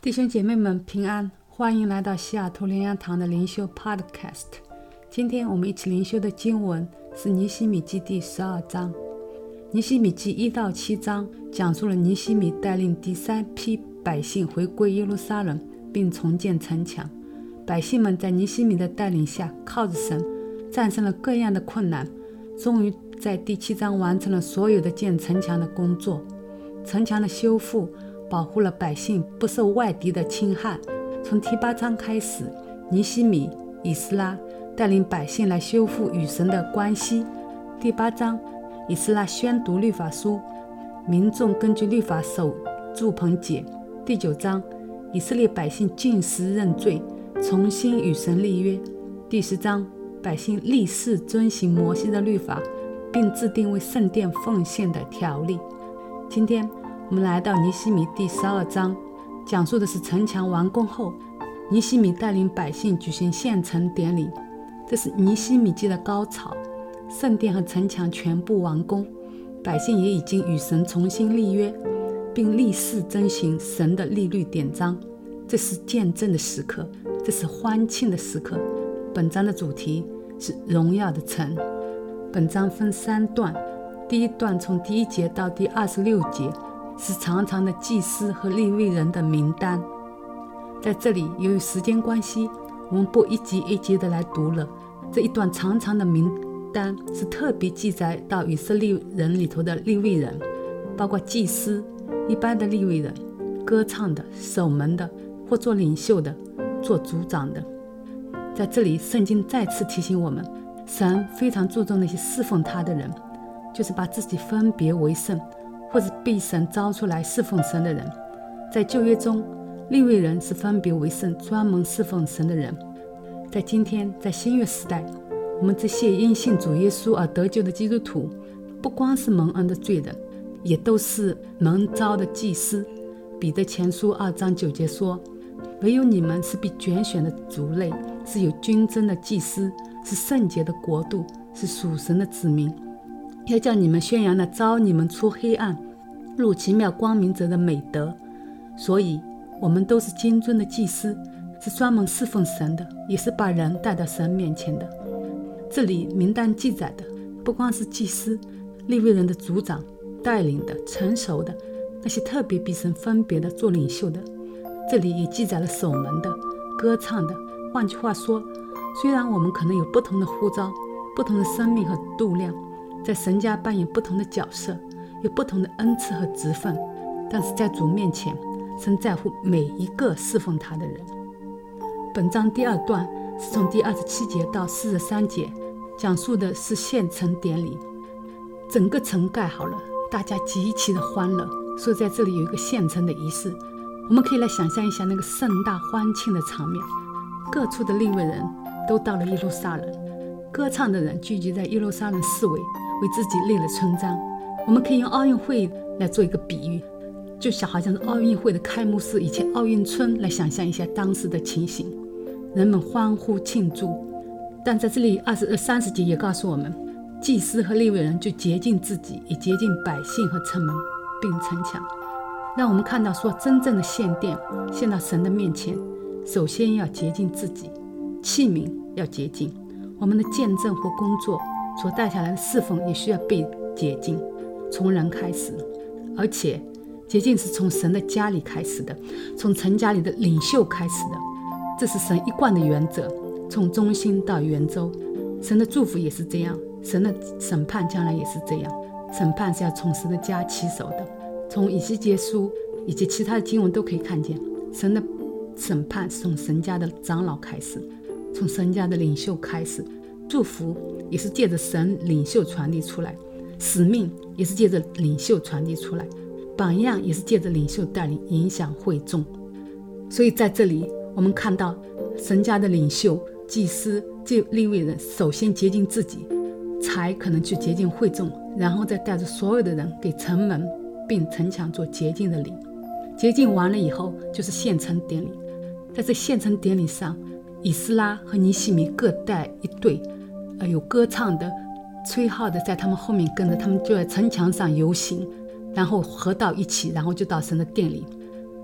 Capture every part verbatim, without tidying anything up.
弟兄姐妹们平安，欢迎来到西雅图灵粮堂的灵修 Podcast。 今天我们一起灵修的经文是尼希米记第十二章。尼希米记一到七章讲述了尼希米带领第三批百姓回归耶路撒冷并重建城墙。百姓们在尼希米的带领下，靠着神战胜了各样的困难，终于在第七章完成了所有的建城墙的工作。城墙的修复保护了百姓不受外敌的侵害。从第八章开始，尼希米、以斯拉带领百姓来修复与神的关系。第八章，以斯拉宣读律法书，民众根据律法守住棚节。第九章，以色列百姓禁食认罪，重新与神立约。第十章，百姓立誓遵行摩西的律法，并制定为圣殿奉献的条例。今天我们来到尼希米第十二章，讲述的是城墙完工后，尼希米带领百姓举行献城典礼。这是尼希米记的高潮，圣殿和城墙全部完工，百姓也已经与神重新立约，并立誓遵行神的律例典章。这是见证的时刻，这是欢庆的时刻。本章的主题是荣耀的城。本章分三段，第一段从第一节到第二十六节是长长的祭司和利未人的名单。在这里，由于时间关系，我们不一集一集的来读了。这一段长长的名单是特别记载到以色列人里头的利未人，包括祭司、一般的利未人、歌唱的、守门的，或做领袖的、做族长的。在这里，圣经再次提醒我们，神非常注重那些侍奉他的人，就是把自己分别为圣，或者被神招出来侍奉神的人。在旧约中，利未人是分别为圣，专门侍奉神的人。在今天，在新约时代，我们这些因信主耶稣而得救的基督徒，不光是蒙恩的罪人，也都是蒙召的祭司。彼得前书二章九节说，唯有你们是被拣选的族类，是有君尊的祭司，是圣洁的国度，是属神的子民，要叫你们宣扬那召你们出黑暗入奇妙光明者的美德。所以我们都是君尊的祭司，是专门侍奉神的，也是把人带到神面前的。这里名单记载的不光是祭司、利未人的族长、带领的、成熟的，那些特别被神分别的做领袖的。这里也记载了守门的、歌唱的。换句话说，虽然我们可能有不同的呼召、不同的生命和度量，在神家扮演不同的角色，有不同的恩赐和职分，但是在主面前，神在乎每一个侍奉他的人。本章第二段是从第二十七节到四十三节，讲述的是献城典礼。整个城盖好了，大家极其的欢乐，所以在这里有一个献城的仪式。我们可以来想象一下那个盛大欢庆的场面。各处的利未人都到了耶路撒冷，歌唱的人聚集在耶路撒冷四围，为自己立了村章。我们可以用奥运会来做一个比喻，就像好像是奥运会的开幕式以前奥运村，来想象一下当时的情形。人们欢呼庆祝，但在这里二十三十节也告诉我们，祭司和利未人就洁净自己，也洁净百姓和城门并城墙。让我们看到说，真正的献殿献到神的面前，首先要洁净自己，器皿要洁净，我们的见证或工作所带下来的侍奉也需要被洁净，从人开始。而且洁净是从神的家里开始的，从城家里的领袖开始的，这是神一贯的原则，从中心到圆周。神的祝福也是这样，神的审判将来也是这样，审判是要从神的家起手的。从以西结书以及其他的经文都可以看见，神的审判是从神家的长老开始，从神家的领袖开始。祝福也是借着神领袖传递出来，使命也是借着领袖传递出来，榜样也是借着领袖带领影响会众。所以在这里我们看到神家的领袖、祭司、利未人首先洁净自己，才可能去洁净会众，然后再带着所有的人给城门并城墙做洁净的礼。洁净完了以后，就是献城典礼。在这献城典礼上，以斯拉和尼希米各带一队，呃，有歌唱的、吹号的在他们后面跟着，他们就在城墙上游行，然后合到一起，然后就到神的殿里。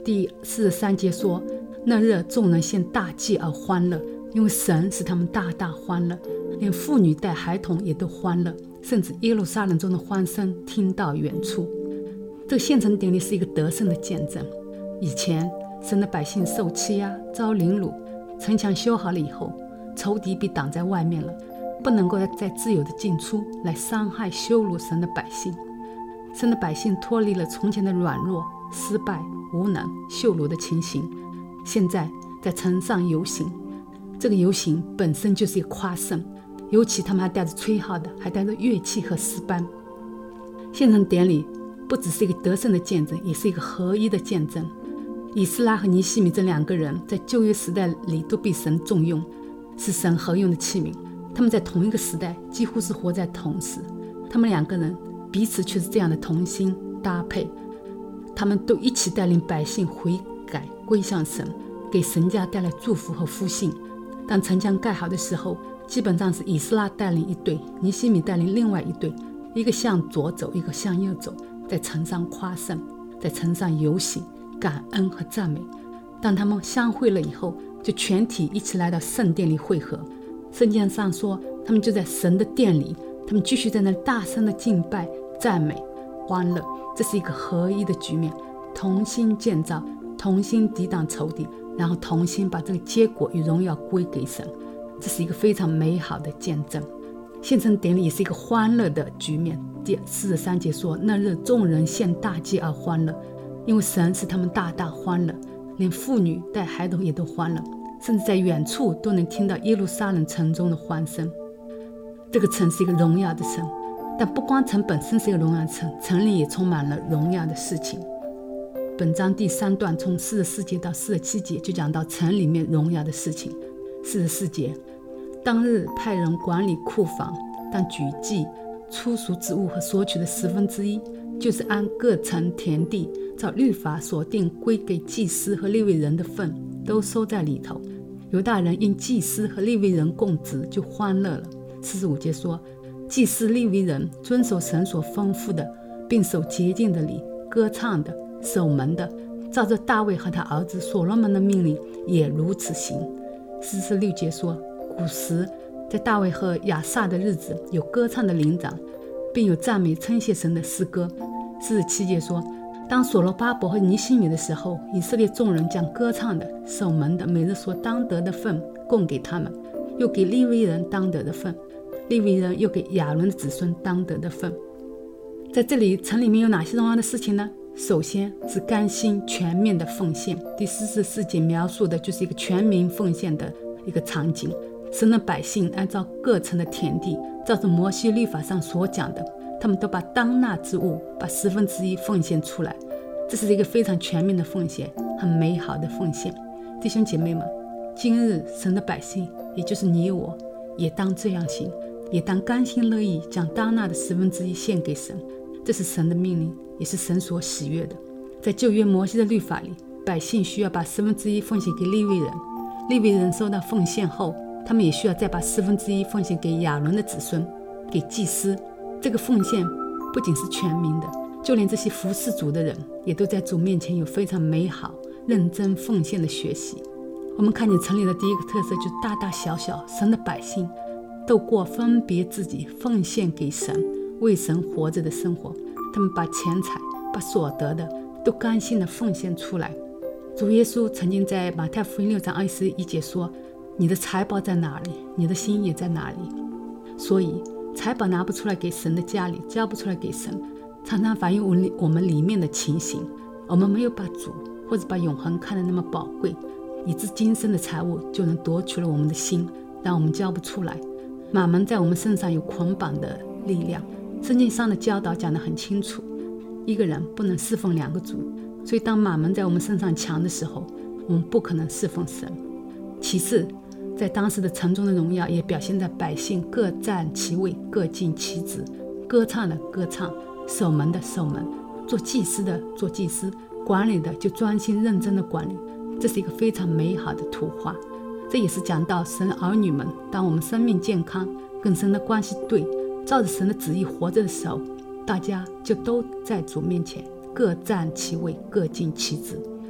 第四十三节说，那日众人献大祭而欢乐，因为神使他们大大欢乐，连妇女带孩童也都欢乐，甚至耶路撒冷中的欢声听到远处。这个献城典礼是一个得胜的见证。以前神的百姓受欺压遭凌辱，城墙修好了以后，仇敌被挡在外面了，不能够再自由的进出来伤害羞辱神的百姓。神的百姓脱离了从前的软弱、失败、无能、羞辱的情形，现在在城上游行。这个游行本身就是一个夸胜，尤其他们还带着吹号的，还带着乐器和诗班。献城典礼不只是一个得胜的见证，也是一个合一的见证。以斯拉和尼希米这两个人在旧约时代里都被神重用，是神合用的器皿。他们在同一个时代几乎是活在同时，他们两个人彼此却是这样的同心搭配。他们都一起带领百姓悔改归向神，给神家带来祝福和复兴。当城墙盖好的时候，基本上是以斯拉带领一队，尼希米带领另外一队，一个向左走，一个向右走，在城上夸胜，在城上游行，感恩和赞美。当他们相会了以后，就全体一起来到圣殿里会合。圣经上说，他们就在神的殿里，他们继续在那大声的敬拜、赞美、欢乐。这是一个合一的局面，同心建造，同心抵挡仇敌，然后同心把这个结果与荣耀归给神。这是一个非常美好的见证。献城典礼也是一个欢乐的局面。第四十三节说，那日众人献大祭而欢乐，因为神使他们大大欢乐，连妇女带孩童也都欢乐，甚至在远处都能听到耶路撒冷城中的欢声。这个城是一个荣耀的城，但不光城本身是一个荣耀的城，城里也充满了荣耀的事情。本章第三段从四十四节到四十七节就讲到城里面荣耀的事情。四十四节，当日派人管理库房，当举祭粗俗之物和所取的十分之一，就是按各城田地照律法所定归给祭司和利未人的份，都收在里头。犹大人因祭司和利未人供职，就欢乐了。四十五节说，祭司利未人遵守神所吩咐的，并守洁净的礼，歌唱的，守门的，照着大卫和他儿子所罗门的命令也如此行。四十六节说，古时在大卫和亚萨的日子，有歌唱的灵长，并有赞美称谢神的诗歌。四十七节说，当所罗巴伯和尼希米的时候，以色列众人将歌唱的、守门的每日所当得的份供给他们，又给利未人当得的份，利未人又给亚伦的子孙当得的份。在这里，城里面有哪些荣耀的事情呢？首先是甘心全面的奉献。第四十四节描述的就是一个全民奉献的一个场景。神的百姓按照各城的田地，照着摩西律法上所讲的，他们都把当纳之物，把十分之一奉献出来。这是一个非常全面的奉献，很美好的奉献。弟兄姐妹们，今日神的百姓，也就是你我，也当这样行，也当甘心乐意将当纳的十分之一献给神。这是神的命令，也是神所喜悦的。在旧约摩西的律法里，百姓需要把十分之一奉献给利未人，利未人收到奉献后，他们也需要再把十分之一奉献给亚伦的子孙，给祭司。这个奉献不仅是全民的，就连这些服侍主的人，也都在主面前有非常美好、认真奉献的学习。我们看见城里的第一个特色，就是大大小小神的百姓都过分别自己奉献给神、为神活着的生活。他们把钱财、把所得的都甘心的奉献出来。主耶稣曾经在马太福音六章二十一节说，你的财宝在哪里，你的心也在哪里。所以财宝拿不出来给神的家里，交不出来给神，常常反映我们里面的情形。我们没有把主或者把永恒看得那么宝贵，以致今生的财物就能夺取了我们的心，让我们交不出来。马门在我们身上有捆绑的力量，圣经上的教导讲得很清楚，一个人不能侍奉两个主。所以当马门在我们身上强的时候，我们不可能侍奉神。其次，在当时的城中的荣耀也表现在百姓各占其位，各尽其职，歌唱的歌唱，守门的守门，做祭司的做祭司，管理的就专心认真的管理。这是一个非常美好的图画。这也是讲到神儿女们，当我们生命健康，跟神的关系对，照着神的旨意活着的时候，大家就都在主面前各占其位，各尽其职。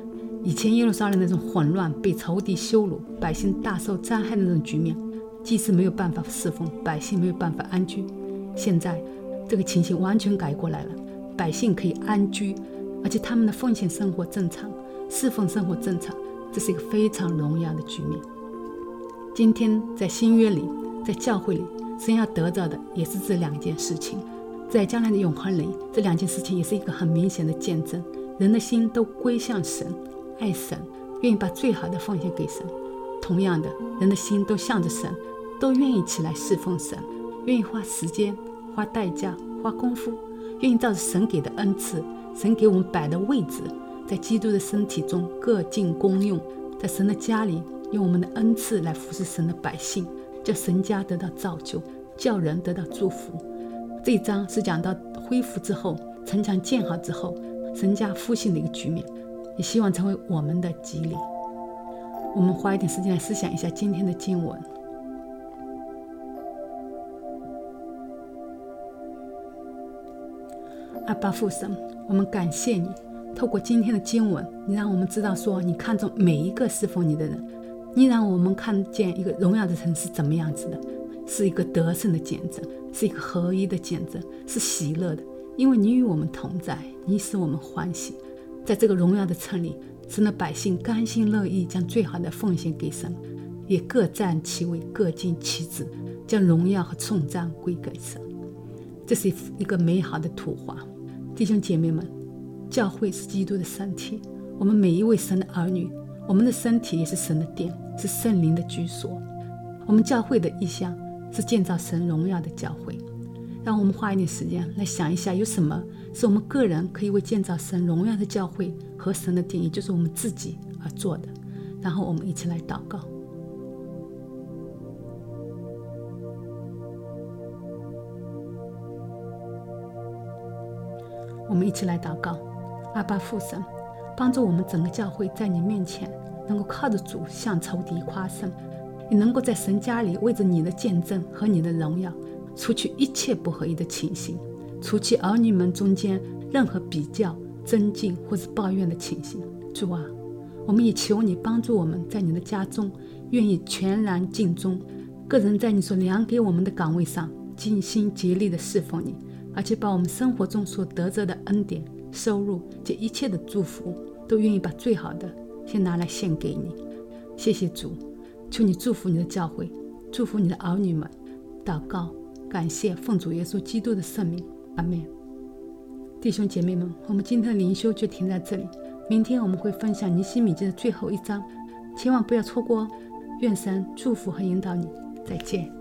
以前耶路撒冷那种混乱，被仇敌羞辱，百姓大受灾害的那种局面，祭司没有办法侍奉，百姓没有办法安居。现在这个情形完全改过来了，百姓可以安居，而且他们的奉献生活正常，侍奉生活正常，这是一个非常荣耀的局面。今天在新约里，在教会里，神要得到的也是这两件事情。在将来的永恒里，这两件事情也是一个很明显的见证，人的心都归向神，爱神，愿意把最好的奉献给神。同样的，人的心都向着神，都愿意起来侍奉神，愿意花时间、花代价、花功夫，愿意照着神给的恩赐，神给我们摆的位置，在基督的身体中各尽功用，在神的家里用我们的恩赐来服侍神的百姓，叫神家得到造就，叫人得到祝福。这一章是讲到恢复之后，城墙建好之后，神家复兴的一个局面，也希望成为我们的激励。我们花一点时间来思想一下今天的经文。阿爸父神，我们感谢你，透过今天的经文，你让我们知道说你看重每一个侍奉你的人，你让我们看见一个荣耀的城是怎么样子的，是一个得胜的见证，是一个合一的见证，是喜乐的，因为你与我们同在，你使我们欢喜。在这个荣耀的城里，神的百姓甘心乐意将最好的奉献给神，也各占其位，各尽其职，将荣耀和颂赞归给神。这是一个美好的图画。弟兄姐妹们，教会是基督的身体，我们每一位神的儿女，我们的身体也是神的殿，是圣灵的居所。我们教会的意向是建造神荣耀的教会。让我们花一点时间来想一下，有什么是我们个人可以为建造神荣耀的教会和神的殿，也就是我们自己而做的。然后我们一起来祷告。我们一起来祷告。阿爸父神，帮助我们整个教会在你面前能够靠着主向仇敌夸胜，也能够在神家里为着你的见证和你的荣耀，除去一切不合一的情形，除去儿女们中间任何比较、争竞或是抱怨的情形。主啊，我们也求你帮助我们在你的家中愿意全然尽忠，个人在你所量给我们的岗位上尽心竭力的侍奉你，而且把我们生活中所得着的恩典、收入及一切的祝福都愿意把最好的先拿来献给你。谢谢主，求你祝福你的教会，祝福你的儿女们。祷告感谢奉主耶稣基督的圣名，阿们。弟兄姐妹们，我们今天的灵修就停在这里，明天我们会分享尼希米记的最后一章，千万不要错过哦。愿神祝福和引导你，再见。